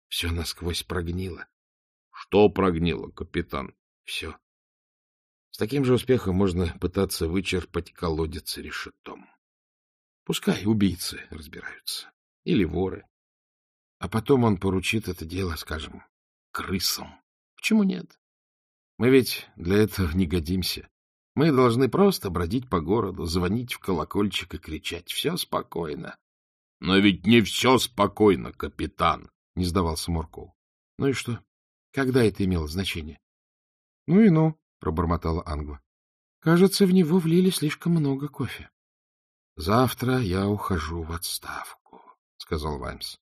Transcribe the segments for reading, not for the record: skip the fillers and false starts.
Все насквозь прогнило. — Что прогнило, капитан? — Все. С таким же успехом можно пытаться вычерпать колодец решетом. Пускай убийцы разбираются. Или воры. А потом он поручит это дело, скажем, крысам. Почему нет? Мы ведь для этого не годимся. Мы должны просто бродить по городу, звонить в колокольчик и кричать: «Все спокойно». — Но ведь не все спокойно, капитан, — не сдавался Морков. — Ну и что? Когда это имело значение? — Ну и ну, — пробормотала Ангва. — Кажется, в него влили слишком много кофе. — Завтра я ухожу в отставку, — сказал Ваймс.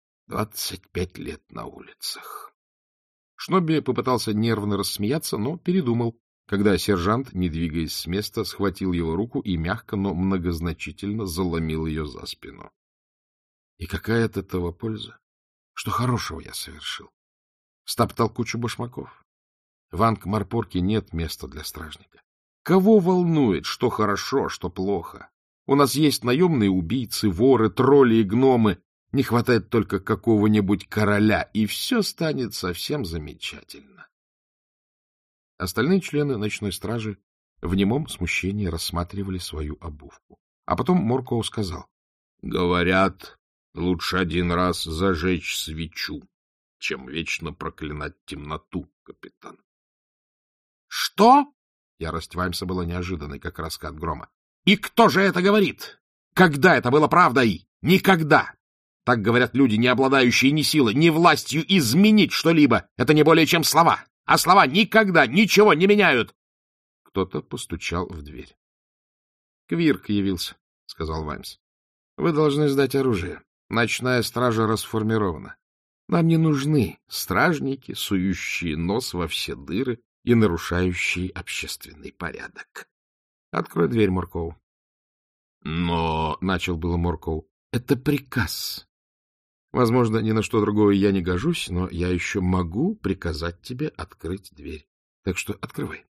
25 лет на улицах. Шнобби попытался нервно рассмеяться, но передумал, когда сержант, не двигаясь с места, схватил его руку и мягко, но многозначительно заломил ее за спину. И какая от этого польза? Что хорошего я совершил? Стоптал кучу башмаков. В Анкмарпорке нет места для стражника. Кого волнует, что хорошо, что плохо? У нас есть наемные убийцы, воры, тролли и гномы. Не хватает только какого-нибудь короля, и все станет совсем замечательно. Остальные члены ночной стражи в немом смущении рассматривали свою обувку. А потом Моркоу сказал: — Говорят, лучше один раз зажечь свечу, чем вечно проклинать темноту, капитан. — Что? — ярость Ваймса была неожиданной, как раскат грома. — И кто же это говорит? Когда это было правдой? Никогда! Так говорят люди, не обладающие ни силой, ни властью изменить что-либо. Это не более чем слова. А слова никогда ничего не меняют. Кто-то постучал в дверь. — Квирк явился, — сказал Ваймс. — Вы должны сдать оружие. Ночная стража расформирована. Нам не нужны стражники, сующие нос во все дыры и нарушающие общественный порядок. Открой дверь, Моркоу. — Но, — начал было Моркоу, — это приказ. Возможно, ни на что другое я не гожусь, но я еще могу приказать тебе открыть дверь. Так что открывай.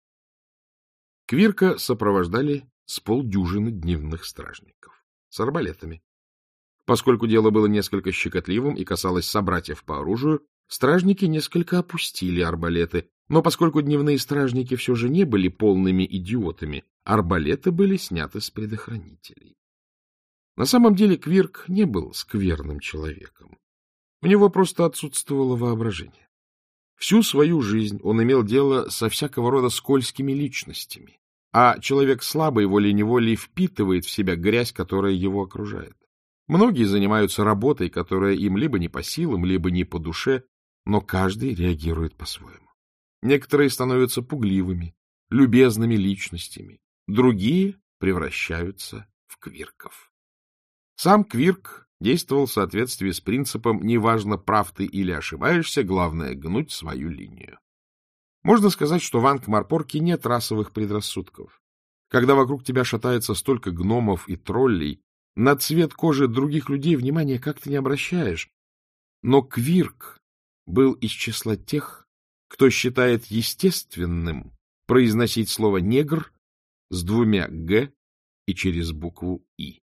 Квирка сопровождали с полдюжины дневных стражников с арбалетами. Поскольку дело было несколько щекотливым и касалось собратьев по оружию, стражники несколько опустили арбалеты, но поскольку дневные стражники все же не были полными идиотами, арбалеты были сняты с предохранителей. На самом деле Квирк не был скверным человеком. У него просто отсутствовало воображение. Всю свою жизнь он имел дело со всякого рода скользкими личностями, а человек слабый волей-неволей впитывает в себя грязь, которая его окружает. Многие занимаются работой, которая им либо не по силам, либо не по душе, но каждый реагирует по-своему. Некоторые становятся пугливыми, любезными личностями, другие превращаются в квирков. Сам Квирк действовал в соответствии с принципом «неважно, прав ты или ошибаешься, главное — гнуть свою линию». Можно сказать, что в Анкмарпорке нет расовых предрассудков. Когда вокруг тебя шатается столько гномов и троллей, на цвет кожи других людей внимания как-то не обращаешь. Но Квирк был из числа тех, кто считает естественным произносить слово «негр» с двумя «г» и через букву «и».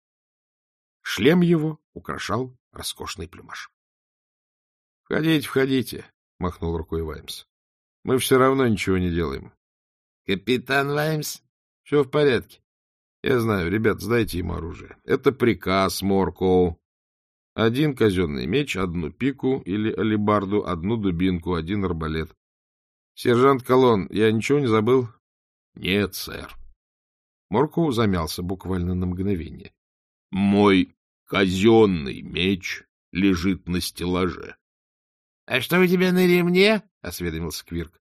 Шлем его украшал роскошный плюмаж. — Входите, входите, — махнул рукой Ваймс. — Мы все равно ничего не делаем. — Капитан Ваймс? — Все в порядке. Я знаю, ребят, сдайте ему оружие. Это приказ, Моркоу. 1 казенный меч, 1 пику или алебарду, 1 дубинку, 1 арбалет. Сержант Колон, я ничего не забыл? — Нет, сэр. Моркоу замялся буквально на мгновение. — Мой казенный меч лежит на стеллаже. — А что у тебя на ремне? — осведомился Квирк.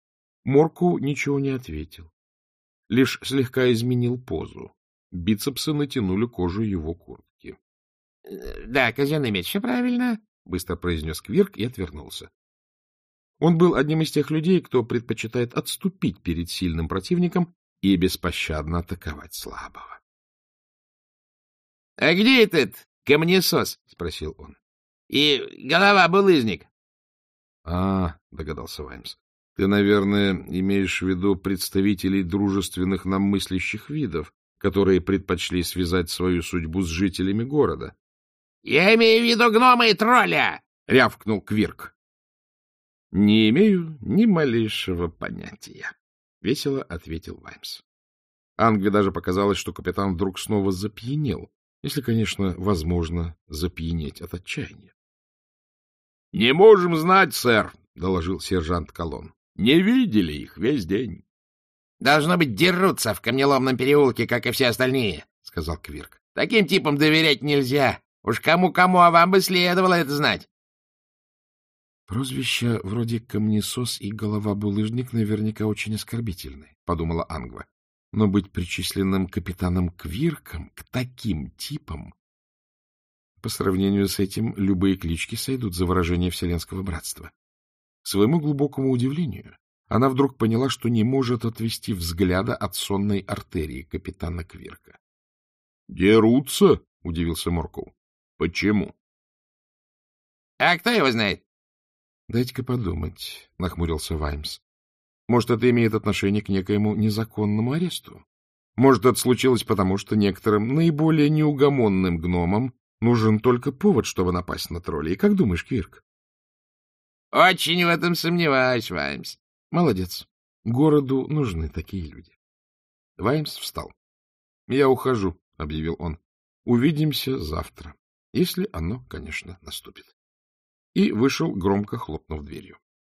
Моркоу ничего не ответил. Лишь слегка изменил позу. Бицепсы натянули кожу его куртки. — Да, казенный меч, все правильно, — быстро произнес Квирк и отвернулся. Он был одним из тех людей, кто предпочитает отступить перед сильным противником и беспощадно атаковать слабого. — А где этот камнесос? — спросил он. — И голова-булыжник. — догадался Ваймс. — Ты, наверное, имеешь в виду представителей дружественных нам мыслящих видов, которые предпочли связать свою судьбу с жителями города. — Я имею в виду гнома и тролля, рявкнул Квирк. — Не имею ни малейшего понятия, — весело ответил Ваймс. Ангве даже показалось, что капитан вдруг снова запьянел, если, конечно, возможно запьянеть от отчаяния. — Не можем знать, сэр, — доложил сержант Колон. — Не видели их весь день. — Должно быть, дерутся в камнеломном переулке, как и все остальные, — сказал Квирк. — Таким типам доверять нельзя. Уж кому-кому, а вам бы следовало это знать. Прозвища вроде «Камнесос» и «Голова-булыжник» наверняка очень оскорбительны, — подумала Ангва. Но быть причисленным капитаном Квирком к таким типам... По сравнению с этим, любые клички сойдут за выражение вселенского братства. К своему глубокому удивлению, она вдруг поняла, что не может отвести взгляда от сонной артерии капитана Квирка. — Дерутся? — удивился Моркоу. — Почему? — А кто его знает? — Дайте-ка подумать, — нахмурился Ваймс. — Может, это имеет отношение к некоему незаконному аресту? Может, это случилось потому, что некоторым наиболее неугомонным гномам нужен только повод, чтобы напасть на троллей. Как думаешь, Квирк? — Очень в этом сомневаюсь, Ваймс. — Молодец. Городу нужны такие люди. Ваймс встал. — Я ухожу, — объявил он. — Увидимся завтра, если оно, конечно, наступит. И вышел, громко хлопнув дверью.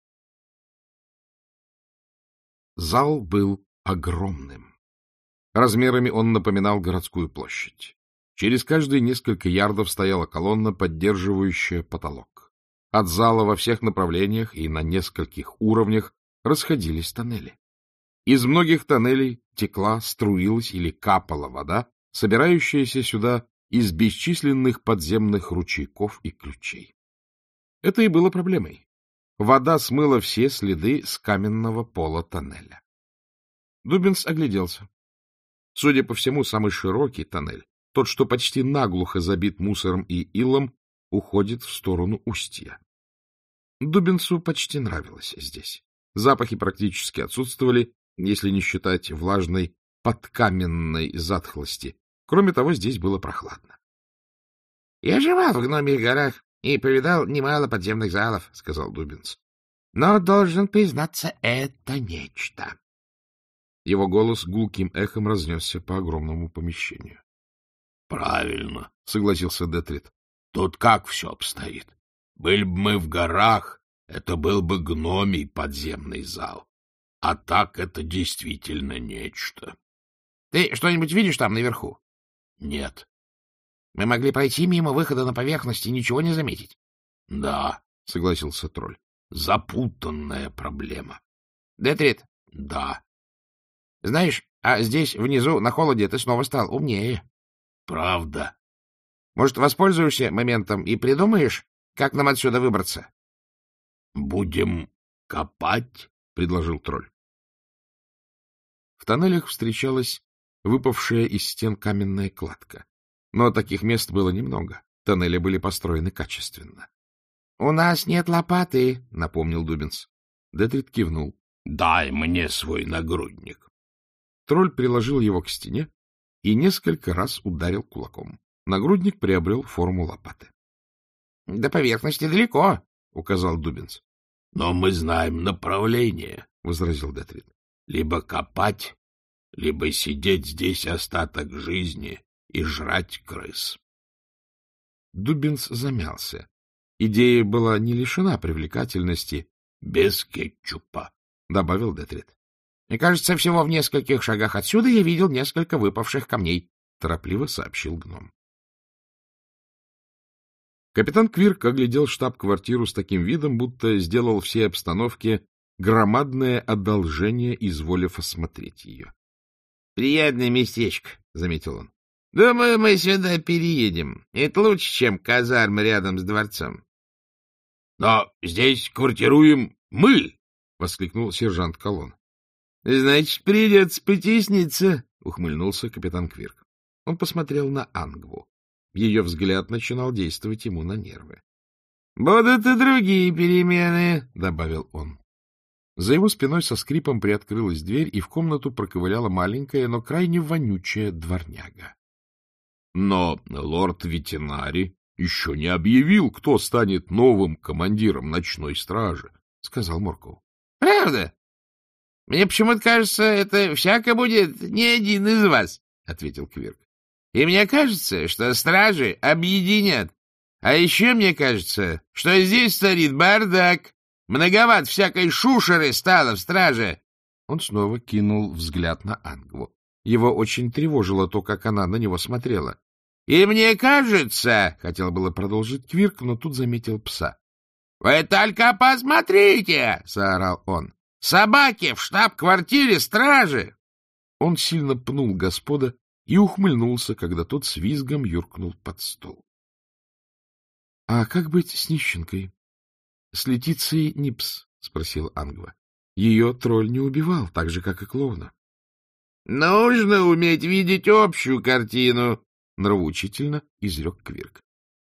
Зал был огромным. Размерами он напоминал городскую площадь. Через каждые несколько ярдов стояла колонна, поддерживающая потолок. От зала во всех направлениях и на нескольких уровнях расходились тоннели. Из многих тоннелей текла, струилась или капала вода, собирающаяся сюда из бесчисленных подземных ручейков и ключей. Это и было проблемой. Вода смыла все следы с каменного пола тоннеля. Дубинс огляделся. Судя по всему, самый широкий тоннель, тот, что почти наглухо забит мусором и илом, уходит в сторону устья. Дубинсу почти нравилось здесь. Запахи практически отсутствовали, если не считать влажной подкаменной затхлости. Кроме того, здесь было прохладно. — Я жевал в Гномьих горах и повидал немало подземных залов, — сказал Дубинс. — Но, должен признаться, это нечто. Его голос гулким эхом разнесся по огромному помещению. — Правильно, — согласился Детрит. — Тут как все обстоит? Были бы мы в горах, это был бы гномий подземный зал. А так это действительно нечто. — Ты что-нибудь видишь там наверху? — Нет. — Мы могли пройти мимо выхода на поверхность и ничего не заметить. — Да, — согласился тролль. — Запутанная проблема. — Детрит? — Да. — Знаешь, а здесь, внизу, на холоде, ты снова стал умнее. — Правда. — Может, воспользуешься моментом и придумаешь, как нам отсюда выбраться? — Будем копать, — предложил тролль. В тоннелях встречалась выпавшая из стен каменная кладка. Но таких мест было немного. Тоннели были построены качественно. — У нас нет лопаты, — напомнил Дубинс. Детрит кивнул. — Дай мне свой нагрудник. Тролль приложил его к стене и несколько раз ударил кулаком. Нагрудник приобрел форму лопаты. — До поверхности далеко, — указал Дубинс. — Но мы знаем направление, — возразил Детрит. — Либо копать, либо сидеть здесь остаток жизни и жрать крыс. Дубинс замялся. Идея была не лишена привлекательности. — Без кетчупа, — добавил Детрит. — Мне кажется, всего в нескольких шагах отсюда я видел несколько выпавших камней, — торопливо сообщил гном. Капитан Квирк оглядел штаб-квартиру с таким видом, будто сделал всей обстановке громадное одолжение, изволив осмотреть ее. — Приятное местечко, — заметил он. — Думаю, мы сюда переедем. Это лучше, чем казармы рядом с дворцом. — Но здесь квартируем мы, — воскликнул сержант Колон. — Значит, придется потесниться, — ухмыльнулся капитан Квирк. Он посмотрел на Ангву. Ее взгляд начинал действовать ему на нервы. — Будут и другие перемены, — добавил он. За его спиной со скрипом приоткрылась дверь, и в комнату проковыляла маленькая, но крайне вонючая дворняга. — Но лорд-ветеринари еще не объявил, кто станет новым командиром ночной стражи, — сказал Морков. — Правда? Мне почему-то кажется, это всяко будет не один из вас, — ответил Квирк. — И мне кажется, что стражи объединят. А еще мне кажется, что здесь царит бардак. Многовато всякой шушеры стало в страже. Он снова кинул взгляд на Ангву. Его очень тревожило то, как она на него смотрела. — И мне кажется, — хотел было продолжить Квирк, но тут заметил пса. — Вы только посмотрите, — заорал он. — Собаки в штаб-квартире стражи! Он сильно пнул господа и ухмыльнулся, когда тот с визгом юркнул под стол. — А как быть с нищенкой? — С Летицией Нипс, — спросил Ангва. — Ее тролль не убивал, так же, как и клоуна. — Нужно уметь видеть общую картину, — нравоучительно изрек Квирк.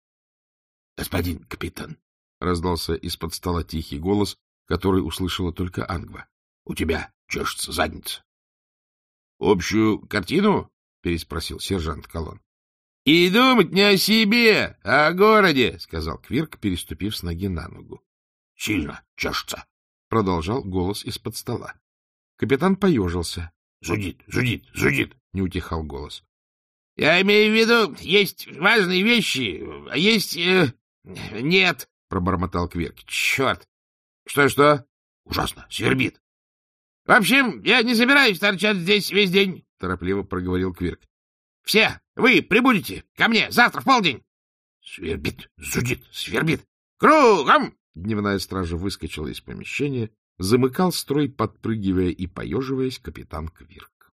— Господин капитан, — раздался из-под стола тихий голос, который услышала только Ангва. — У тебя чешется задница. — Общую картину? — переспросил сержант Колон. — И думать не о себе, а о городе, — сказал Квирк, переступив с ноги на ногу. — Сильно чешется, — продолжал голос из-под стола. Капитан поежился. — Зудит, зудит, зудит, — не утихал голос. — Я имею в виду, есть важные вещи, а есть... нет, — пробормотал Квирк. — Черт! Что-что? — Ужасно, свербит. — В общем, я не собираюсь торчать здесь весь день, — торопливо проговорил Квирк. — Все вы прибудете ко мне завтра в полдень. — Свербит, зудит, свербит. — Кругом! Дневная стража выскочила из помещения, замыкал строй, подпрыгивая и поеживаясь, капитан Квирк.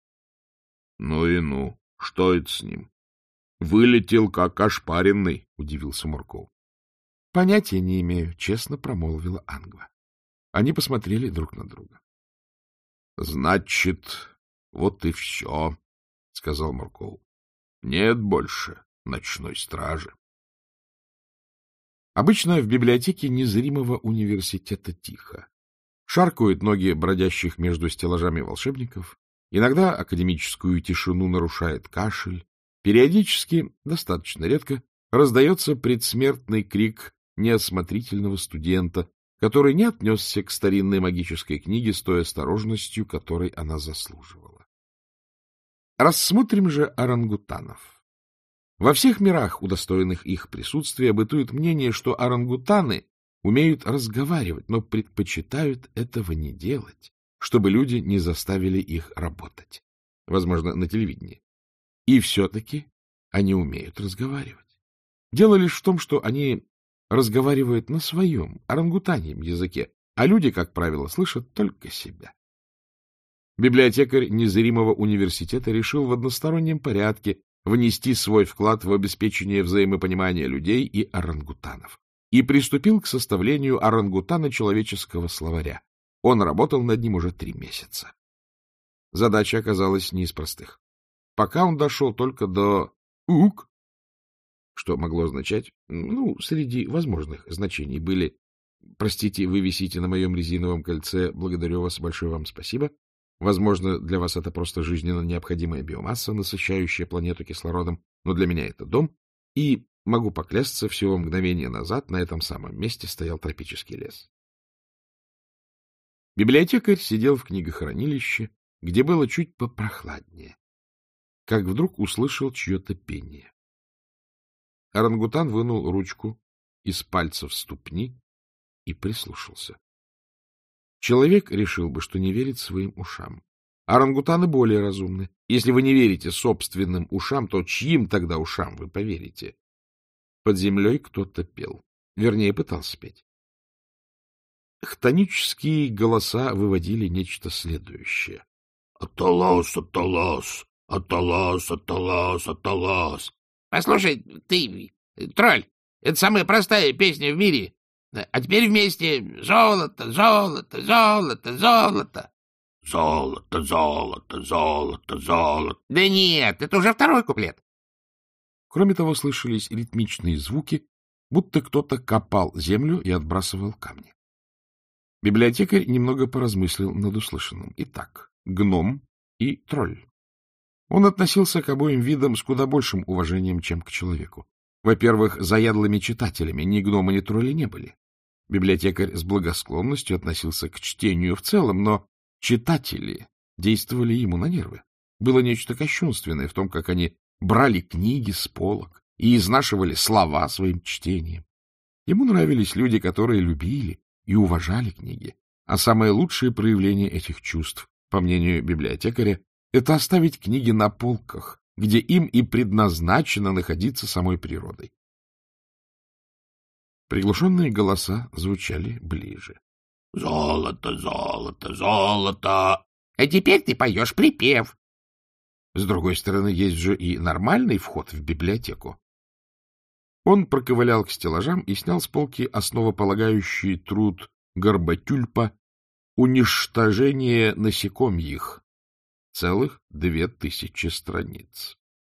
— Ну и ну, что это с ним? Вылетел, как ошпаренный, — удивился Морков. — Понятия не имею, — честно промолвила Ангва. Они посмотрели друг на друга. — Значит, вот и все, — сказал Морков. — Нет больше ночной стражи. Обычно в библиотеке незримого университета тихо. Шаркают ноги бродящих между стеллажами волшебников, иногда академическую тишину нарушает кашель, периодически, достаточно редко, раздается предсмертный крик неосмотрительного студента, который не отнесся к старинной магической книге с той осторожностью, которой она заслуживала. Рассмотрим же орангутанов. Во всех мирах, удостоенных их присутствия, бытует мнение, что орангутаны умеют разговаривать, но предпочитают этого не делать, чтобы люди не заставили их работать. Возможно, на телевидении. И все-таки они умеют разговаривать. Дело лишь в том, что они разговаривают на своем, орангутаньем языке, а люди, как правило, слышат только себя. Библиотекарь незримого университета решил в одностороннем порядке внести свой вклад в обеспечение взаимопонимания людей и орангутанов и приступил к составлению орангутано-человеческого словаря. Он работал над ним уже 3 месяца. Задача оказалась не из простых. Пока он дошел только до «ук», что могло означать, среди возможных значений были «Простите, вы висите на моем резиновом кольце, благодарю вас, большое вам спасибо». Возможно, для вас это просто жизненно необходимая биомасса, насыщающая планету кислородом, но для меня это дом, и, могу поклясться, всего мгновение назад на этом самом месте стоял тропический лес. Библиотекарь сидел в книгохранилище, где было чуть попрохладнее, как вдруг услышал чье-то пение. Орангутан вынул ручку из пальцев ступни и прислушался. Человек решил бы, что не верит своим ушам. Орангутаны более разумны. Если вы не верите собственным ушам, то чьим тогда ушам вы поверите? Под землей кто-то пел. Вернее, пытался петь. Хтонические голоса выводили нечто следующее. «Аталас, Аталас, Аталас, Аталас, Аталас». Послушай, ты, тролль, это самая простая песня в мире. А теперь вместе золото, золото, золото, золото. Золото, золото, золото, золото. Да нет, это уже второй куплет. Кроме того, слышались ритмичные звуки, будто кто-то копал землю и отбрасывал камни. Библиотекарь немного поразмыслил над услышанным. Итак, гном и тролль. Он относился к обоим видам с куда большим уважением, чем к человеку. Во-первых, заядлыми читателями ни гномы, ни тролли не были. Библиотекарь с благосклонностью относился к чтению в целом, но читатели действовали ему на нервы. Было нечто кощунственное в том, как они брали книги с полок и изнашивали слова своим чтением. Ему нравились люди, которые любили и уважали книги. А самое лучшее проявление этих чувств, по мнению библиотекаря, это оставить книги на полках, где им и предназначено находиться самой природой. Приглушенные голоса звучали ближе. — Золото, золото, золото! — А теперь ты поешь припев. С другой стороны, есть же и нормальный вход в библиотеку. Он проковылял к стеллажам и снял с полки основополагающий труд Горбатюльпа «Уничтожение насекомьих». Целых 2000 страниц.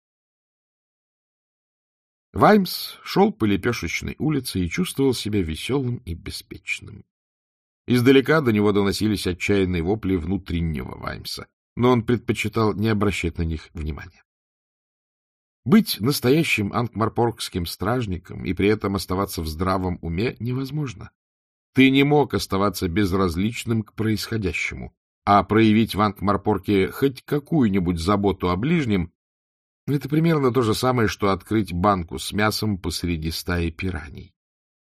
Ваймс шел по Лепешечной улице и чувствовал себя веселым и беспечным. Издалека до него доносились отчаянные вопли внутреннего Ваймса, но он предпочитал не обращать на них внимания. Быть настоящим анкмарпоркским стражником и при этом оставаться в здравом уме невозможно. Ты не мог оставаться безразличным к происходящему, а проявить в Анкмарпорке хоть какую-нибудь заботу о ближнем — это примерно то же самое, что открыть банку с мясом посреди стаи пираний.